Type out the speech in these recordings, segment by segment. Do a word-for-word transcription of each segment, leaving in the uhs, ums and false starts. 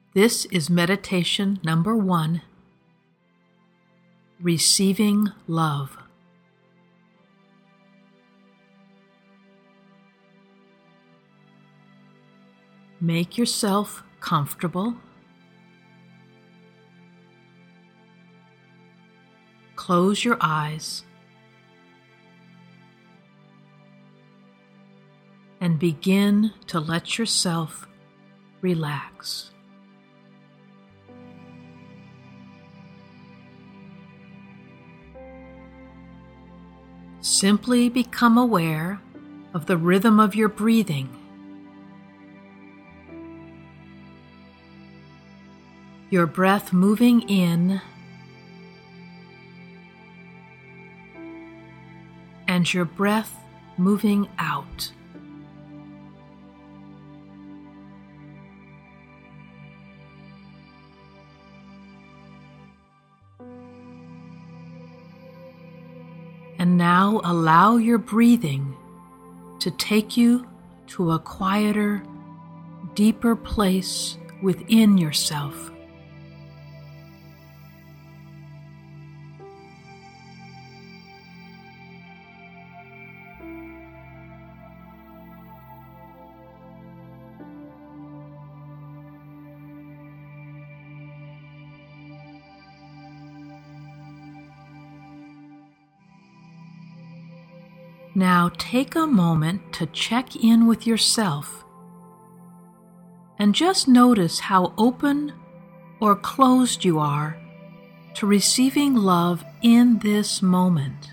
This is meditation number one, Receiving Love. Make yourself comfortable. Close your eyes and begin to let yourself relax. Simply become aware of the rhythm of your breathing. Your breath moving in and your breath moving out. And now allow your breathing to take you to a quieter, deeper place within yourself. Now take a moment to check in with yourself and just notice how open or closed you are to receiving love in this moment.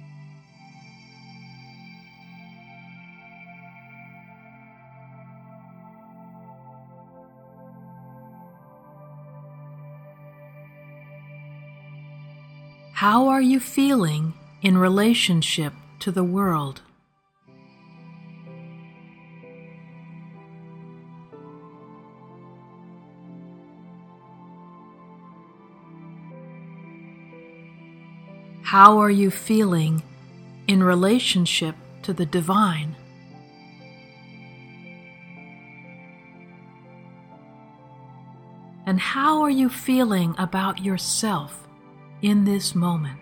How are you feeling in relationship to the world? How are you feeling in relationship to the divine? And how are you feeling about yourself in this moment?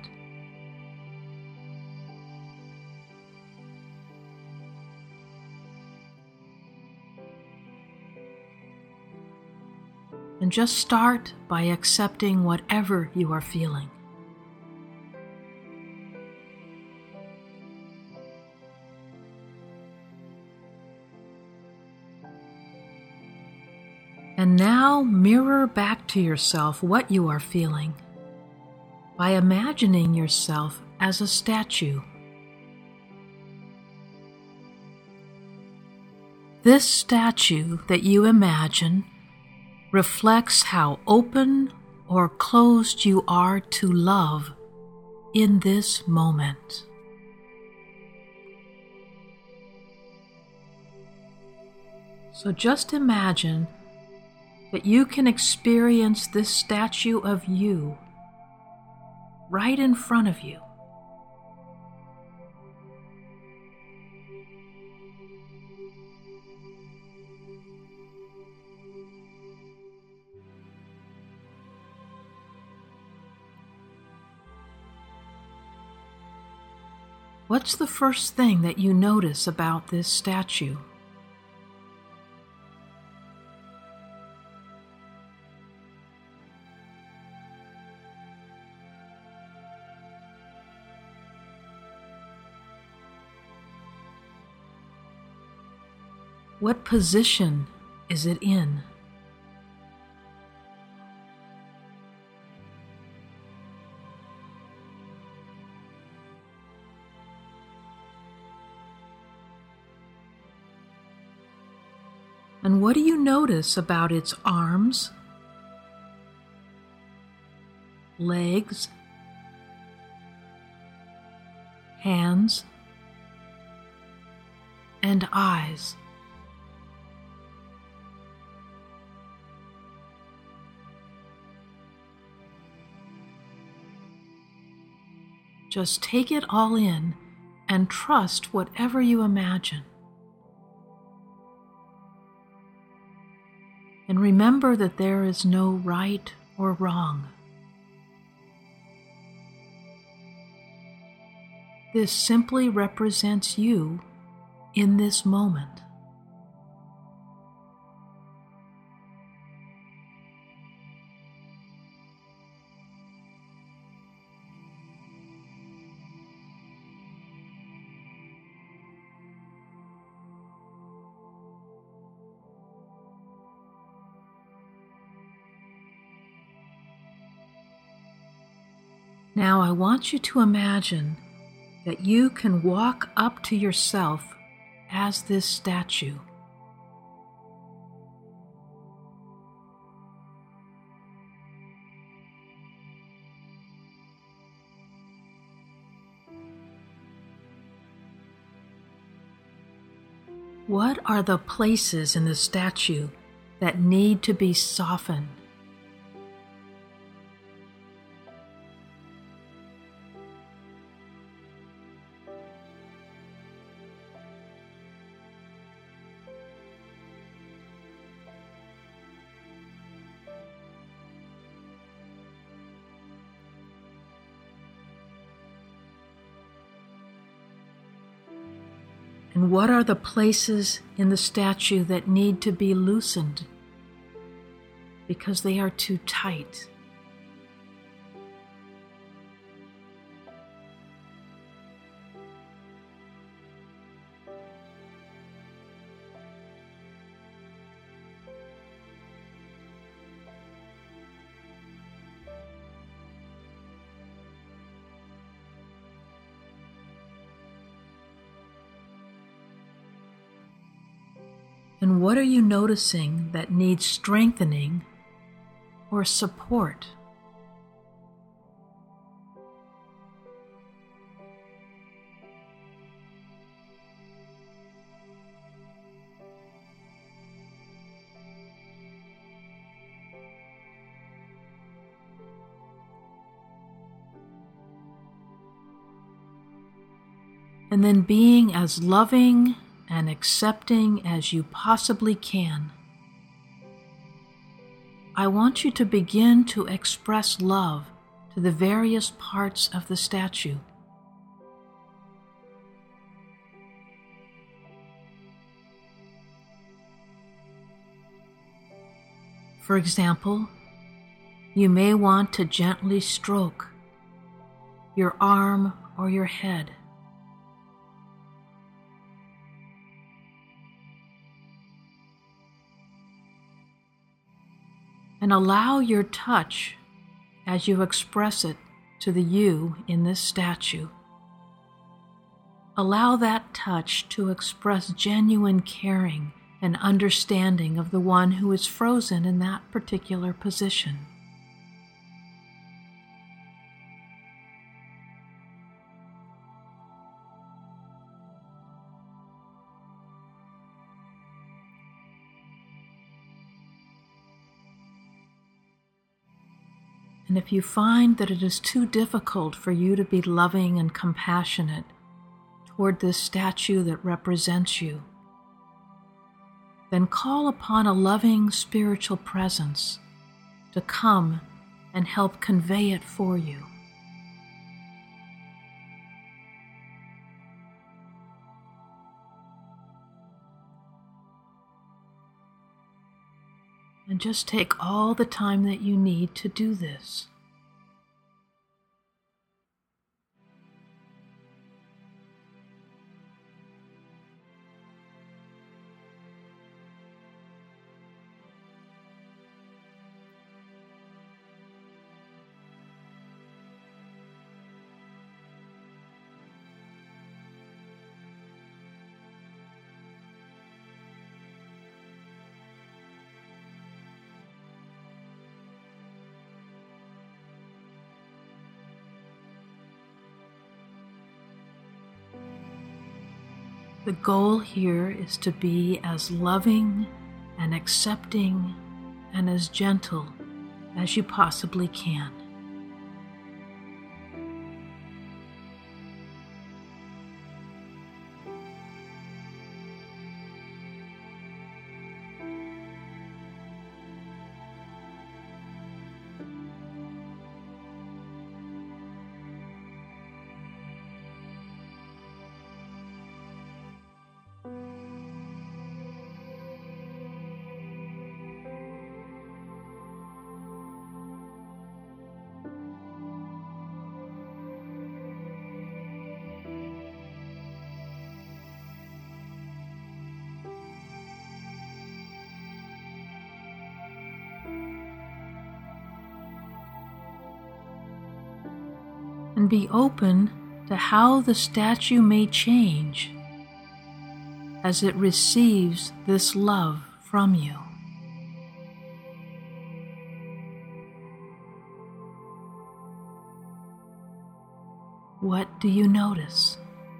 And just start by accepting whatever you are feeling. And now mirror back to yourself what you are feeling by imagining yourself as a statue. This statue that you imagine reflects how open or closed you are to love in this moment. So just imagine that you can experience this statue of you right in front of you. What's the first thing that you notice about this statue? What position is it in? And what do you notice about its arms, legs, hands, and eyes? Just take it all in and trust whatever you imagine. And remember that there is no right or wrong. This simply represents you in this moment. Now I want you to imagine that you can walk up to yourself as this statue. What are the places in the statue that need to be softened? And what are the places in the statue that need to be loosened because they are too tight? And what are you noticing that needs strengthening or support? And then being as loving and accepting as you possibly can, I want you to begin to express love to the various parts of the statue. For example, you may want to gently stroke your arm or your head. And allow your touch as you express it to the you in this statue. Allow that touch to express genuine caring and understanding of the one who is frozen in that particular position. And if you find that it is too difficult for you to be loving and compassionate toward this statue that represents you, then call upon a loving spiritual presence to come and help convey it for you. And just take all the time that you need to do this. The goal here is to be as loving and accepting and as gentle as you possibly can. and be open to how the statue may change as it receives this love from you. What do you notice?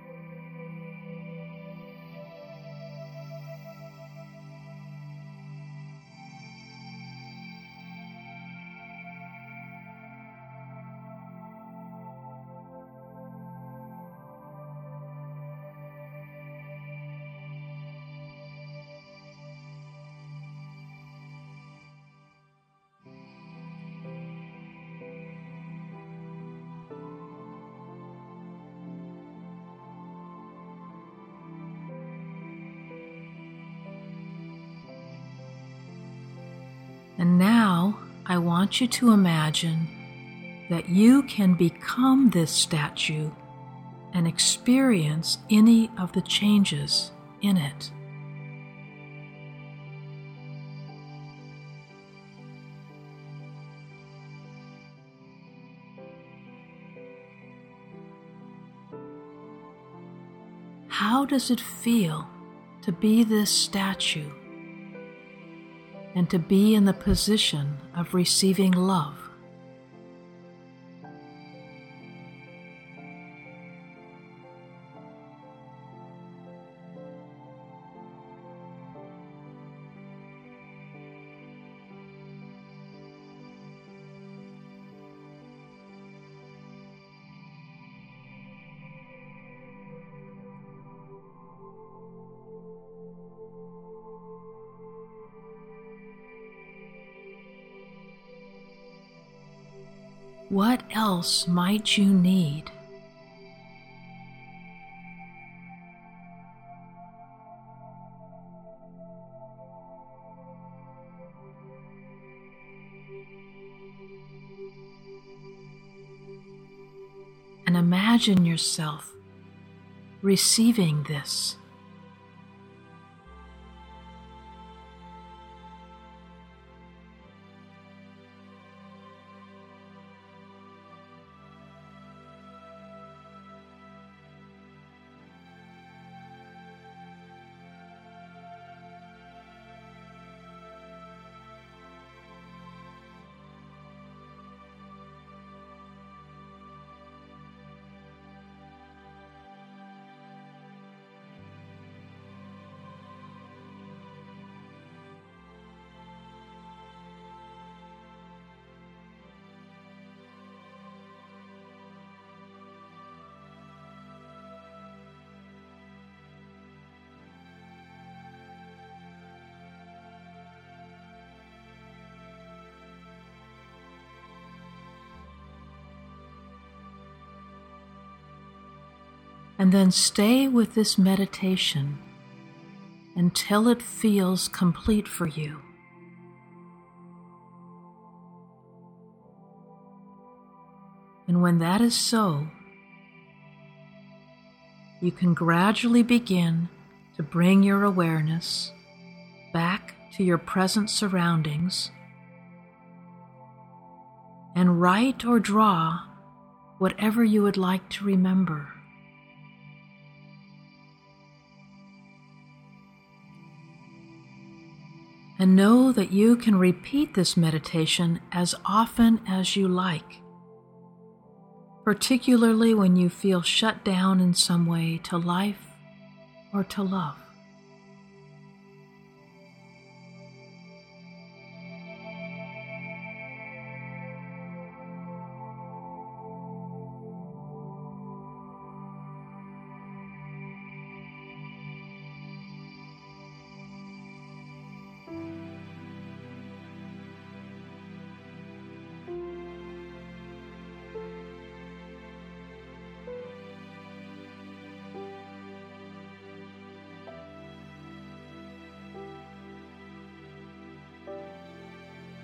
And now I want you to imagine that you can become this statue and experience any of the changes in it. How does it feel to be this statue and to be in the position of receiving love? What else might you need? And imagine yourself receiving this. And then stay with this meditation until it feels complete for you. And when that is so, you can gradually begin to bring your awareness back to your present surroundings and write or draw whatever you would like to remember. And know that you can repeat this meditation as often as you like, particularly when you feel shut down in some way to life or to love.